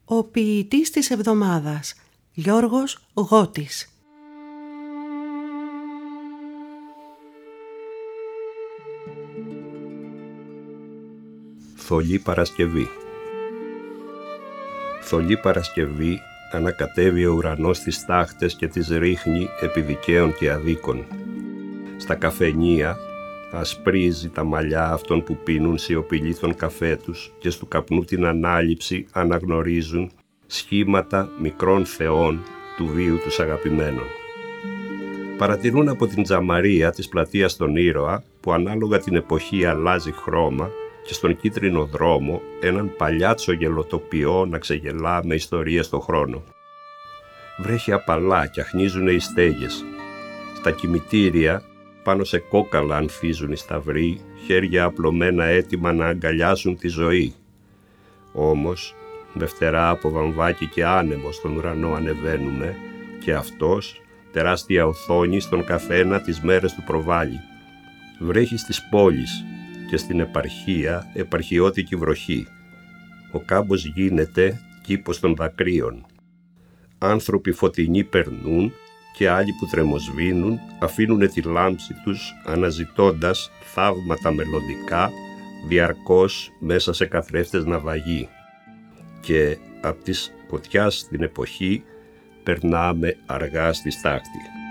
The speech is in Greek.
Ο ποιητής της εβδομάδας, Γιώργος Γότης. Θολή Παρασκευή. Θολή Παρασκευή ανακατεύει ο ουρανός τις τάχτες και τις ρίχνει επί δικαίων και αδίκων. Στα καφενεία ασπρίζει τα μαλλιά αυτών που πίνουν σιωπηλή τον καφέ τους και στου καπνού την ανάληψη αναγνωρίζουν σχήματα μικρών θεών του βίου τους αγαπημένων. Παρατηρούν από την τζαμαρία της πλατείας τον ήρωα που ανάλογα την εποχή αλλάζει χρώμα και στον κίτρινο δρόμο έναν παλιάτσο γελοτοποιό να ξεγελά με ιστορίες στον χρόνο. Βρέχει απαλά και αχνίζουν οι στέγες. Στα κημητήρια πάνω σε κόκαλα ανθίζουν οι σταυροί, χέρια απλωμένα έτοιμα να αγκαλιάσουν τη ζωή. Όμως, με φτερά από βαμβάκι και άνεμο στον ουρανό ανεβαίνουμε και αυτός, τεράστια οθόνη στον καθένα τις μέρες του προβάλλει. Βρέχει στις πόλεις και στην επαρχία επαρχιώτικη βροχή. Ο κάμπος γίνεται κήπος των δακρύων. Άνθρωποι φωτεινοί περνούν και άλλοι που τρεμοσβήνουν αφήνουνε τη λάμψη τους αναζητώντας θαύματα μελλοντικά διαρκώς μέσα σε καθρέφτες ναυαγοί. Και απ' της φωτιάς στην εποχή περνάμε αργά στη στάχτη.